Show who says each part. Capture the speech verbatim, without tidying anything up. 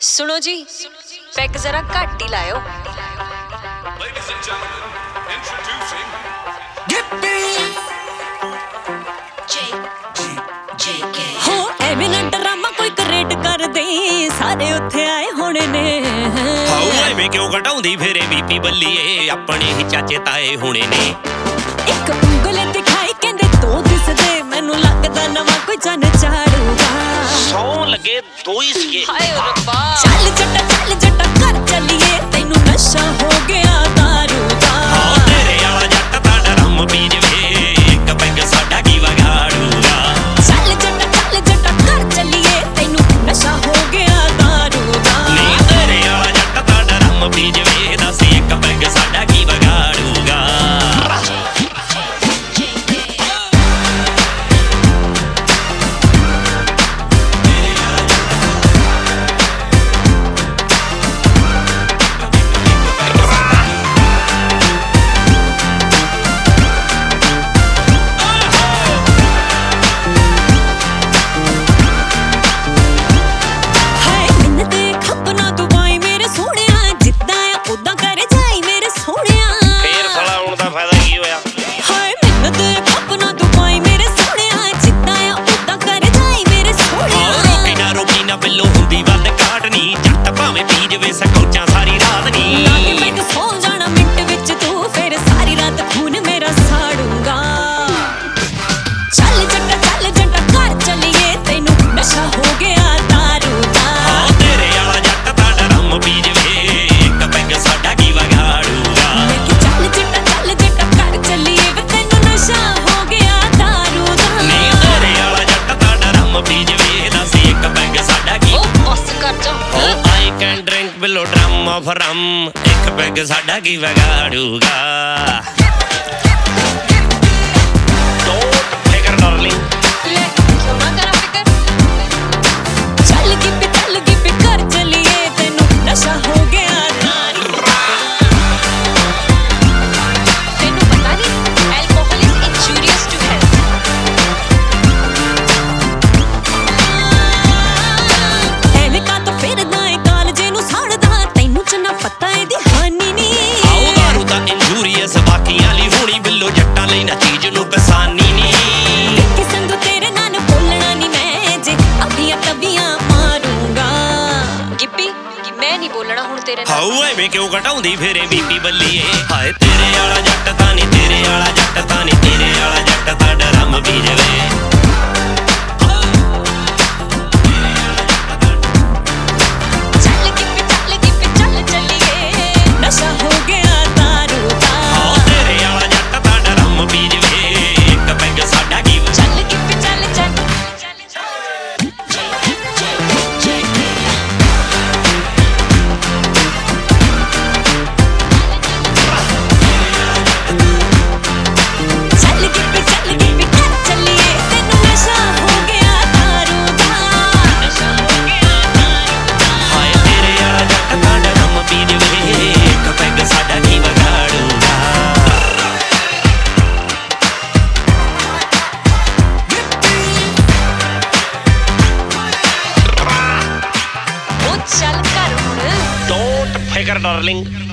Speaker 1: सुनो जी, पैग जरा घट ही लायो।
Speaker 2: हो एवें ना ड्रामा कोई क्रिएट कर दे, सारे उत्थे आए होने ने।
Speaker 3: हाउ एवें क्यों घटाउंदी फेरे बीपी बल्लीए, अपने ही चाचे ताए होने ने।
Speaker 2: एक उंगल दिखाई कहंदे दो दिसदे, मैनू लगदा नवा कोई जन झाड़ूगा।
Speaker 3: सौ लगे दो ही सीए।
Speaker 1: हाय रब्बा,
Speaker 2: चल जट्टा चल जट्टा कर चलिए, तैनू नशा हो गया दारू दा।
Speaker 3: हाँ तेरे आला जट दा डरम पी जवे, एक पैग साडा की वगाड़ूगा।
Speaker 2: चल जट्टा चल जट्टा कर चलिए, तैनू नशा हो गया दारू दा।
Speaker 3: नी तेरे आला जट दा डरम पी जवे, दस एक पैग साडा की वगाड़ूगा। बिल्लो हुंदी वध काटनी, जट भावें पी जवे सकौचा सारी रात नी।
Speaker 2: लागे मैं तो सो जाना मिंट विच, तू फिर सारी रात खून मेरा साड़ूंगा। चल जट्टा चल जट्टा कर चलिए, तैनू नशा हो गया दारू दा।
Speaker 3: हाँ तेरे आला जट दा डरम पी जवे, एक पैग साडा की वगाड़ूगा।
Speaker 2: मैं कि चल जट्टा चल जट्टा कर चलिए, वे तैनू नशा हो गया दारू दा।
Speaker 3: नी तेरे आला जट दा डरम पी जवे, दस एक पैग साडा की।
Speaker 1: ओ बस कर जा।
Speaker 3: Oh, I can drink below drum of rum, एक पैग साडा की वगाड़ूगा। Don't figure darling,
Speaker 1: ले क्यों ना करा फिकर,
Speaker 2: चल गिप चल गिप कर चलिए, तैनू नशा हो गया दारू दा।
Speaker 1: तेनू पता नहीं alcohol is injurious to health.
Speaker 2: एवें का तो फिरदा ए कालजे नू साड़दा, तैनू च ना पता एदी हानि नी।
Speaker 3: आओ दारू दा इंजूरियस बाकियां ली होनी, बिल्लो जट्टां लई ना चीज नू पसानी नी।
Speaker 2: कि संग तेरे नाल बोलना नी मैं, जे अभियां तबियां मारूंगा।
Speaker 1: गिप्पी मैं नहीं बोलना हुण तेरे नाल।
Speaker 3: हाउ एवें क्यों घटाउंदी फेरे बीपी बल्लीए, हाय तेरे आला जट तां नी, तेरे आला जट तां नी, तेरे आला जट दा डरम पी जवे।
Speaker 2: चल गिप चल गिप चल चलिए, नशा हो गया दारू दा।
Speaker 3: हाँ तेरे आला जट दा डरम पी जवे, एक पैग साडा की।
Speaker 2: चल गिप चल चल चल गिप चल गिप कर चलिए, तैनू नशा हो गया दारू दा। नशा हो गया दारू दा।
Speaker 3: हाय तेरे आला जट दा डरम पी जवे, एक पैग साडा की वगाड़ूगा।
Speaker 1: ओ चल कर हुण।
Speaker 3: Don't figure darling,